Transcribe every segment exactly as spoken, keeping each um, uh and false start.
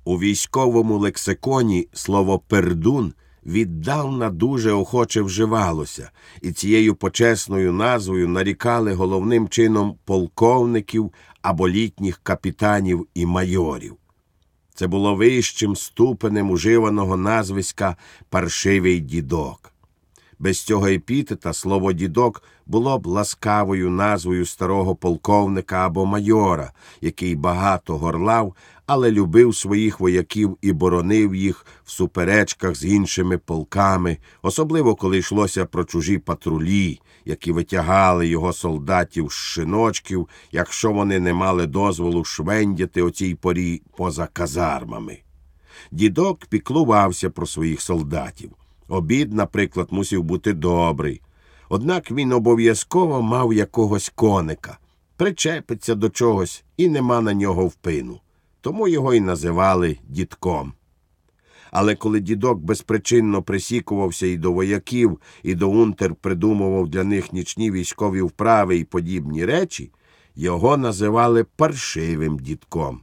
У військовому лексиконі слово «пердун» віддавна дуже охоче вживалося, і цією почесною назвою нарікали головним чином полковників або літніх капітанів і майорів. Це було вищим ступенем уживаного назвиська «паршивий дідок». Без цього епітета слово «дідок» було б ласкавою назвою старого полковника або майора, який багато горлав, але любив своїх вояків і боронив їх в суперечках з іншими полками, особливо коли йшлося про чужі патрулі, які витягали його солдатів з шиночків, якщо вони не мали дозволу швендяти о цій порі поза казармами. Дідок піклувався про своїх солдатів. Обід, наприклад, мусив бути добрий. Однак він обов'язково мав якогось коника, причепиться до чогось і нема на нього впину. Тому його й називали дідком. Але коли дідок безпричинно присікувався і до вояків, і до унтер придумував для них нічні військові вправи і подібні речі, його називали паршивим дідком.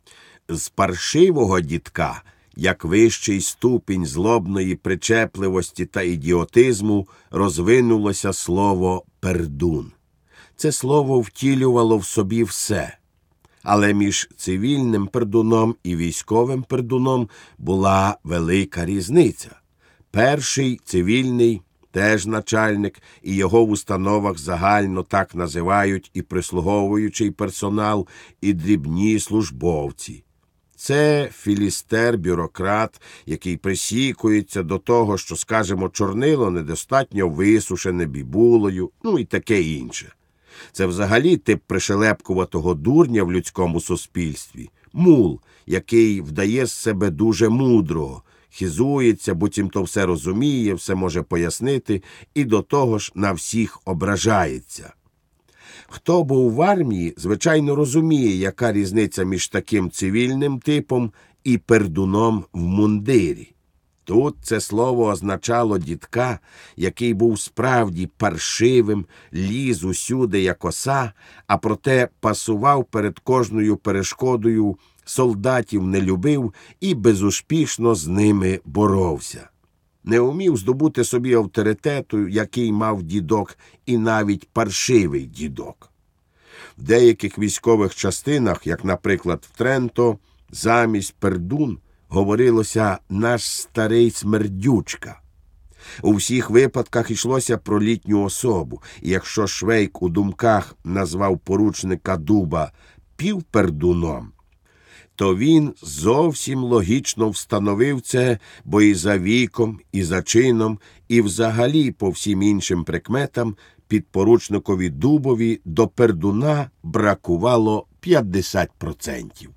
З паршивого дідка, як вищий ступінь злобної причепливості та ідіотизму, розвинулося слово «пердун». Це слово втілювало в собі все. Але між цивільним пердуном і військовим пердуном була велика різниця. Перший цивільний, теж начальник, і його в установах загально так називають і прислуговуючий персонал, і дрібні службовці. Це філістер-бюрократ, який присікується до того, що, скажімо, чорнило недостатньо висушене бібулою, ну і таке інше. Це взагалі тип пришелепкуватого дурня в людському суспільстві. Мул, який вдає з себе дуже мудрого, хизується, буцімто все розуміє, все може пояснити і до того ж на всіх ображається. Хто був в армії, звичайно розуміє, яка різниця між таким цивільним типом і пердуном в мундирі. Тут це слово означало дідка, який був справді паршивим, ліз усюди, як оса, а проте пасував перед кожною перешкодою, солдатів не любив і безуспішно з ними боровся. Не умів здобути собі авторитету, який мав дідок, і навіть паршивий дідок. В деяких військових частинах, як, наприклад, в Тренто, замість пердун говорилося «наш старий смердючка». У всіх випадках йшлося про літню особу, і якщо Швейк у думках назвав поручника Дуба півпердуном, то він зовсім логічно встановив це, бо і за віком, і за чином, і взагалі по всім іншим прикметам підпоручникові Дубові до пердуна бракувало п'ятдесят процентів.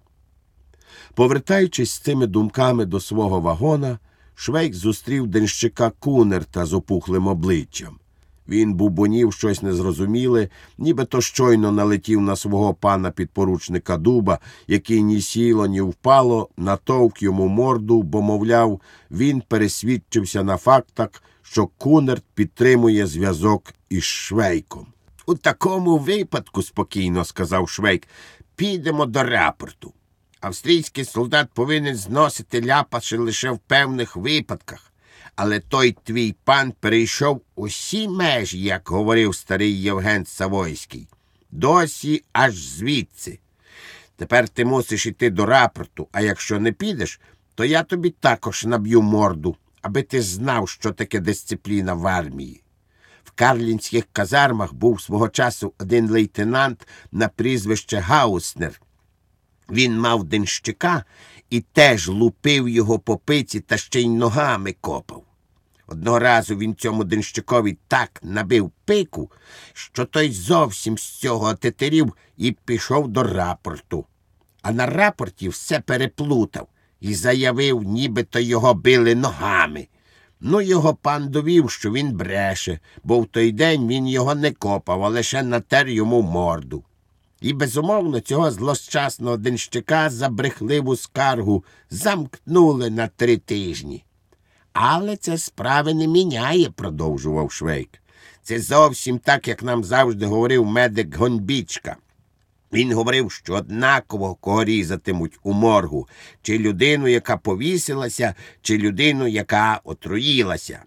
Повертаючись з цими думками до свого вагона, Швейк зустрів денщика Кунерта з опухлим обличчям. Він бубонів щось незрозуміле, нібито щойно налетів на свого пана підпоручника Дуба, який ні сіло, ні впало, натовк йому морду, бо, мовляв, він пересвідчився на фактах, що Кунерт підтримує зв'язок із Швейком. «У такому випадку, – спокійно сказав Швейк, – підемо до рапорту. Австрійський солдат повинен зносити ляпаші лише в певних випадках. Але той твій пан перейшов усі межі, як говорив старий Євген Савойський. Досі аж звідси. Тепер ти мусиш іти до рапорту, а якщо не підеш, то я тобі також наб'ю морду, аби ти знав, що таке дисципліна в армії. В карлінських казармах був свого часу один лейтенант на прізвище Гауснер. Він мав денщика і теж лупив його по пиці та ще й ногами копав. Одного разу він цьому денщикові так набив пику, що той зовсім з цього отетерів і пішов до рапорту. А на рапорті все переплутав і заявив, нібито його били ногами. Ну, його пан довів, що він бреше, бо в той день він його не копав, а лише натер йому морду. І, безумовно, цього злощасного денщика за брехливу скаргу замкнули на три тижні. «Але це справи не міняє», – продовжував Швейк. «Це зовсім так, як нам завжди говорив медик Гонбічка. Він говорив, що однаково кого різатимуть у моргу, чи людину, яка повісилася, чи людину, яка отруїлася.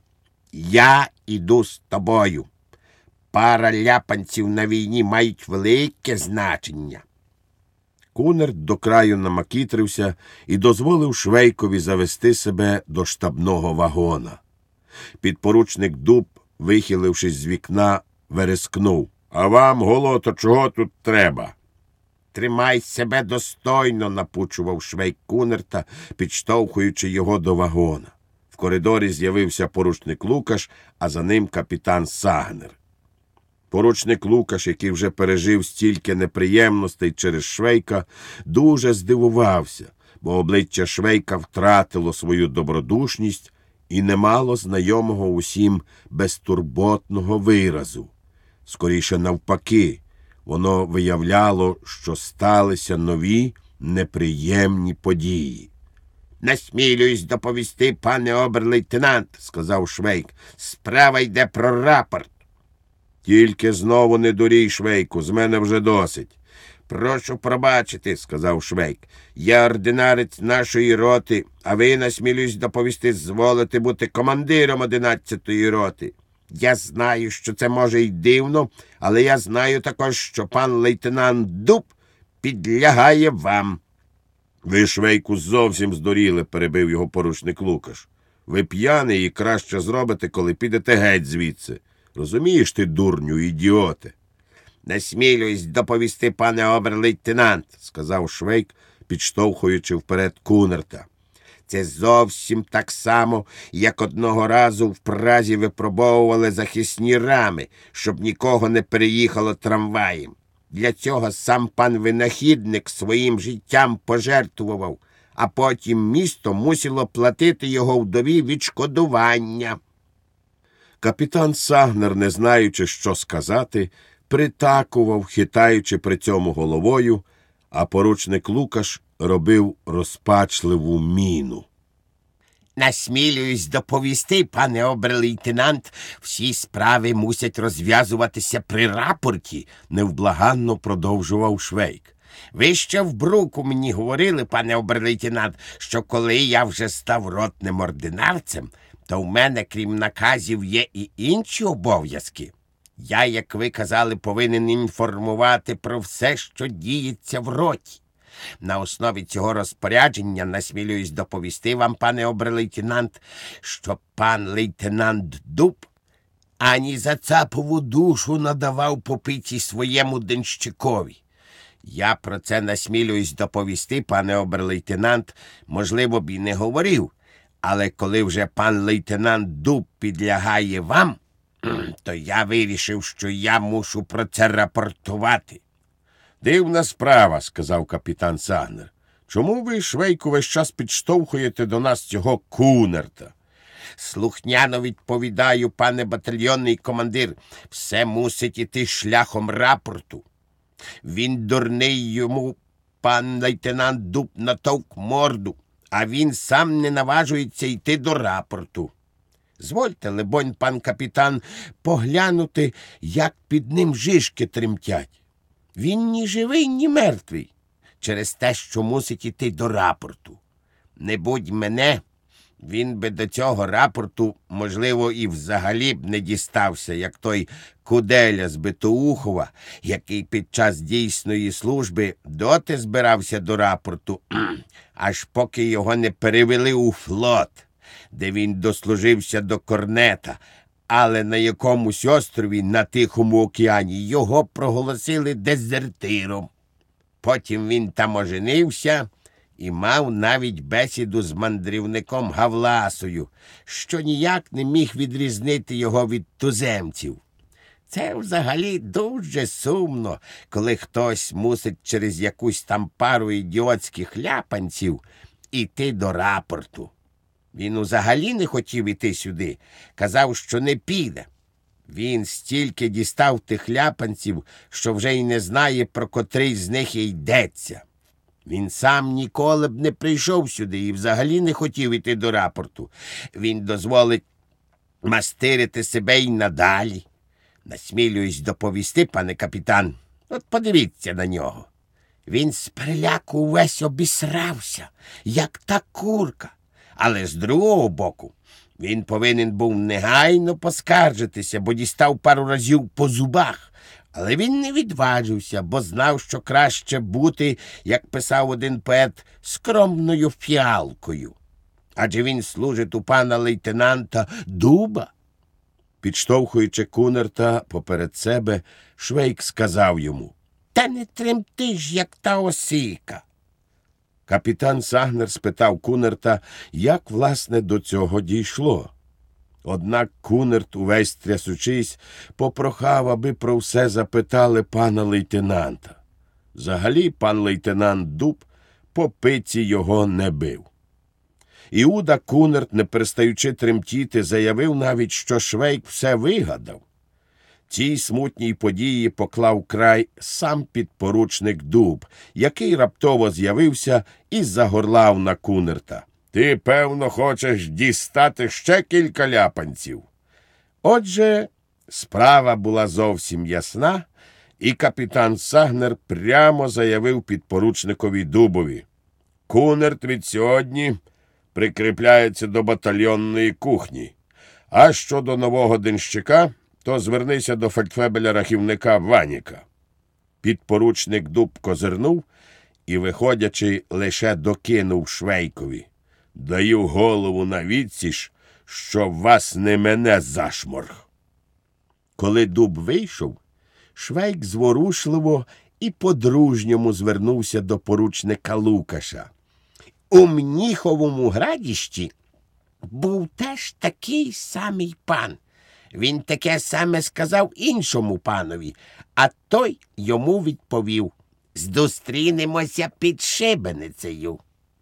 Я іду з тобою. Пара ляпанців на війні мають велике значення. Кунерт до краю намакітрився і дозволив Швейкові завести себе до штабного вагона. Підпоручник Дуб, вихилившись з вікна, верескнув. «А вам, голото, чого тут треба?» «Тримай себе достойно», – напучував Швейк Кунерта, підштовхуючи його до вагона. В коридорі з'явився поручник Лукаш, а за ним капітан Сагнер. Поручник Лукаш, який вже пережив стільки неприємностей через Швейка, дуже здивувався, бо обличчя Швейка втратило свою добродушність і не мало знайомого усім безтурботного виразу. Скоріше навпаки, воно виявляло, що сталися нові неприємні події. «Насмілююсь доповісти, пане обер-лейтенант», – сказав Швейк. «Справа йде про рапорт». «Тільки знову не дурій, Швейку, з мене вже досить». «Прошу пробачити», – сказав Швейк. «Я ординарець нашої роти, а ви, насмілююсь доповісти, зволите бути командиром одинадцятої роти. Я знаю, що це може й дивно, але я знаю також, що пан лейтенант Дуб підлягає вам». «Ви, Швейку, зовсім здуріли», – перебив його поручник Лукаш. «Ви п'яний і краще зробите, коли підете геть звідси. Розумієш ти, дурню, ідіоте?» «Насмілююсь доповісти, пане обер-лейтенант», – сказав Швейк, підштовхуючи вперед Кунерта. «Це зовсім так само, як одного разу в Празі випробовували захисні рами, щоб нікого не переїхало трамваєм. Для цього сам пан винахідник своїм життям пожертвував, а потім місто мусило платити його вдові відшкодування». Капітан Сагнер, не знаючи, що сказати, притакував, хитаючи при цьому головою, а поручник Лукаш робив розпачливу міну. «Насмілююсь доповісти, пане обер-лейтенант, всі справи мусять розв'язуватися при рапорті», – невблаганно продовжував Швейк. «Ви ще в Бруку мені говорили, пане обер-лейтенант, що коли я вже став ротним ординарцем, то в мене, крім наказів, є і інші обов'язки. Я, як ви казали, повинен інформувати про все, що діється в роті. На основі цього розпорядження насмілююсь доповісти вам, пане обер-лейтенант, що пан лейтенант Дуб ані за цапову душу надавав попиті своєму денщикові. Я про це насмілююсь доповісти, пане обер-лейтенант, можливо б і не говорив, але коли вже пан лейтенант Дуб підлягає вам, то я вирішив, що я мушу про це рапортувати». «Дивна справа», – сказав капітан Сагнер. «Чому ви, Швейку, весь час підштовхуєте до нас цього Кунерта?» «Слухняно відповідаю, пане батальйонний командир, все мусить іти шляхом рапорту. Він дурний, йому пан лейтенант Дуб натовк морду, а він сам не наважується йти до рапорту. Звольте, либонь, пан капітан, поглянути, як під ним жишки тремтять. Він ні живий, ні мертвий, через те, що мусить іти до рапорту. Не будь мене, він би до цього рапорту, можливо, і взагалі б не дістався, як той Куделя з Битоухова, який під час дійсної служби доти збирався до рапорту, аж поки його не перевели у флот, де він дослужився до корнета, але на якомусь острові на Тихому океані його проголосили дезертиром. Потім він там оженився і мав навіть бесіду з мандрівником Гавласою, що ніяк не міг відрізнити його від туземців. Це взагалі дуже сумно, коли хтось мусить через якусь там пару ідіотських ляпанців іти до рапорту. Він взагалі не хотів іти сюди, казав, що не піде. Він стільки дістав тих ляпанців, що вже й не знає, про котрий з них і йдеться. Він сам ніколи б не прийшов сюди і взагалі не хотів іти до рапорту. Він дозволить мастирити себе й надалі. Насмілююсь доповісти, пане капітан. От подивіться на нього. Він з переляку весь обісрався, як та курка. Але з другого боку, він повинен був негайно поскаржитися, бо дістав пару разів по зубах. Але він не відважився, бо знав, що краще бути, як писав один поет, скромною фіалкою. Адже він служить у пана лейтенанта Дуба. Підштовхуючи Кунерта поперед себе, Швейк сказав йому: «Та не тремти ж, як та осика». Капітан Сагнер спитав Кунерта, як, власне, до цього дійшло. Однак Кунерт, увесь трясучись, попрохав, аби про все запитали пана лейтенанта. Взагалі пан лейтенант Дуб по пиці його не бив. Іуда Кунерт, не перестаючи тремтіти, заявив навіть, що Швейк все вигадав. Цій смутній події поклав край сам підпоручник Дуб, який раптово з'явився і загорлав на Кунерта: «Ти, певно, хочеш дістати ще кілька ляпанців». Отже, справа була зовсім ясна, і капітан Сагнер прямо заявив підпоручникові Дубові: «Кунерт від сьогодні прикріпляється до батальйонної кухні, а щодо нового денщика, то звернися до фельдфебеля-рахівника Ваніка». Підпоручник Дуб козирнув і, виходячи, лише докинув Швейкові: «Даю голову на відсіч, щоб вас не мене зашморг». Коли Дуб вийшов, Швейк зворушливо і по-дружньому звернувся до поручника Лукаша: «У Мніховому Градіщі був теж такий самий пан. Він таке саме сказав іншому панові, а той йому відповів: «Зустрінемося під шибеницею».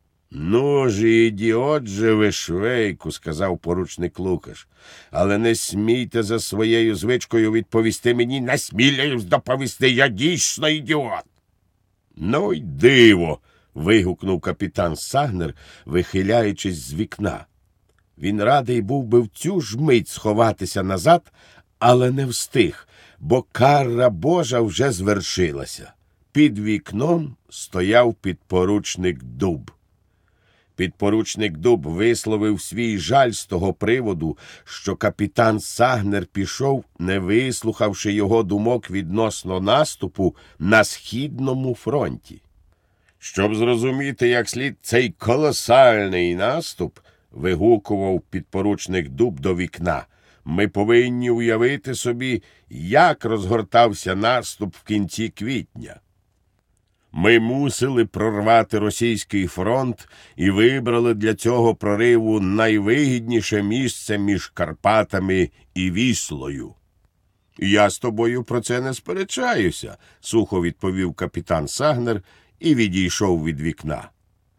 «Ну ж, ідіот же ви, Швейку», – сказав поручник Лукаш, «але не смійте за своєю звичкою відповісти мені». «Насміляюсь доповісти, я дійсно ідіот». «Ну й диво», – вигукнув капітан Сагнер, вихиляючись з вікна. Він радий був би в цю ж мить сховатися назад, але не встиг, бо кара Божа вже звершилася. Під вікном стояв підпоручник Дуб. Підпоручник Дуб висловив свій жаль з того приводу, що капітан Сагнер пішов, не вислухавши його думок відносно наступу на Східному фронті. «Щоб зрозуміти, як слід цей колосальний наступ, – вигукував підпоручник Дуб до вікна, – ми повинні уявити собі, як розгортався наступ в кінці квітня. Ми мусили прорвати російський фронт і вибрали для цього прориву найвигідніше місце між Карпатами і Віслою». «Я з тобою про це не сперечаюся», – сухо відповів капітан Сагнер і відійшов від вікна.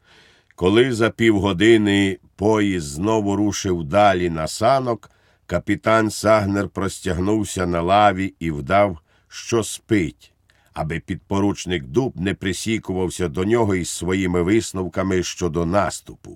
Коли за півгодини поїзд знову рушив далі на санок, капітан Сагнер простягнувся на лаві і вдав, що спить, аби підпоручник Дуб не присікувався до нього із своїми висновками щодо наступу.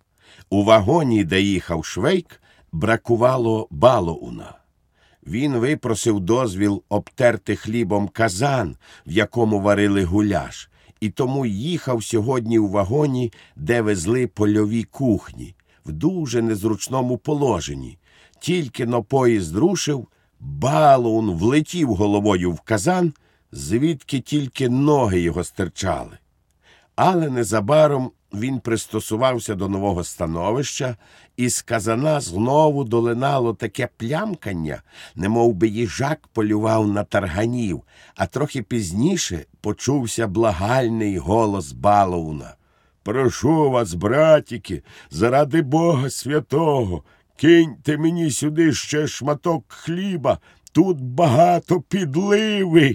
У вагоні, де їхав Швейк, бракувало Балоуна. Він випросив дозвіл обтерти хлібом казан, в якому варили гуляш, і тому їхав сьогодні у вагоні, де везли польові кухні, в дуже незручному положенні. Тільки-но поїзд рушив, Балоун влетів головою в казан, звідки тільки ноги його стирчали. Але незабаром він пристосувався до нового становища, і з казана знову долинало таке плямкання, немов би їжак полював на тарганів, а трохи пізніше почувся благальний голос Балоуна: «Прошу вас, братіки, заради Бога святого, киньте мені сюди ще шматок хліба, тут багато підливи».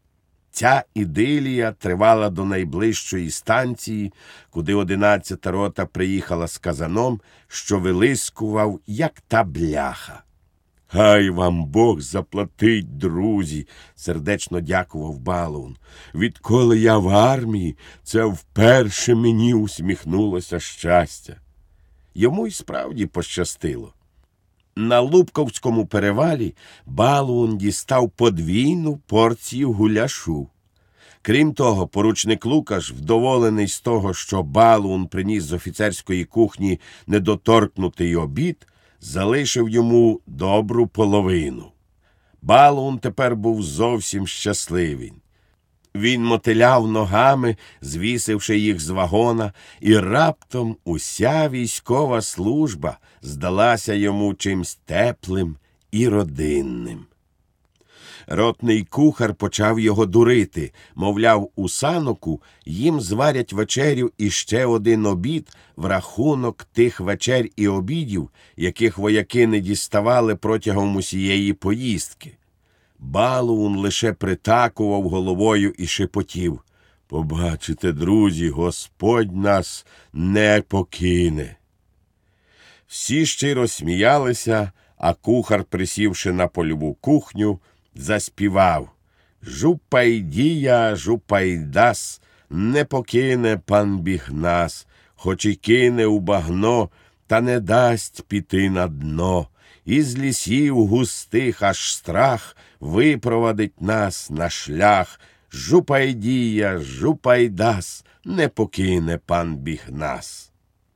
Ця ідилія тривала до найближчої станції, куди одинадцята рота приїхала з казаном, що вилискував, як та бляха. «Хай вам Бог заплатить, друзі», – сердечно дякував Балоун. «Відколи я в армії, це вперше мені усміхнулося щастя». Йому й справді пощастило. На Лубковському перевалі Балоун дістав подвійну порцію гуляшу. Крім того, поручник Лукаш, вдоволений з того, що Балуун приніс з офіцерської кухні недоторкнутий обід, залишив йому добру половину. Балуун тепер був зовсім щасливий. Він мотиляв ногами, звісивши їх з вагона, і раптом уся військова служба здалася йому чимсь теплим і родинним. Ротний кухар почав його дурити, мовляв, у Саноку їм зварять вечерю і ще один обід в рахунок тих вечер і обідів, яких вояки не діставали протягом усієї поїздки. Балуун лише притакував головою і шепотів: «Побачите, друзі, Господь нас не покине». Всі щиро сміялися, а кухар, присівши на польову кухню, заспівав: «Жупайдія, жупайдас, не покине пан Біг нас, хоч і кине у багно, та не дасть піти на дно. Із лісів густих аж страх випровадить нас на шлях. Жупайдія, жупайдас, не покине пан Біг нас».